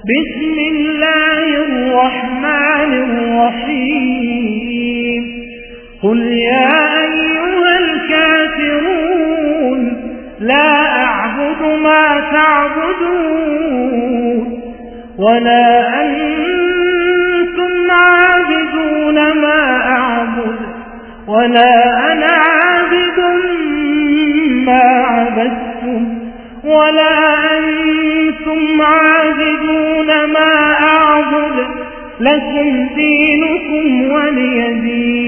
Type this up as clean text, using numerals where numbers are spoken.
بسم الله الرحمن الرحيم قل يا أيها الكافرون لا أعبد ما تعبدون ولا أنتم عابدون ما أعبد ولا أنا عابد ما عبدتم ولا أنتم عابدون ما أعبد لكم دينكم ولي دين.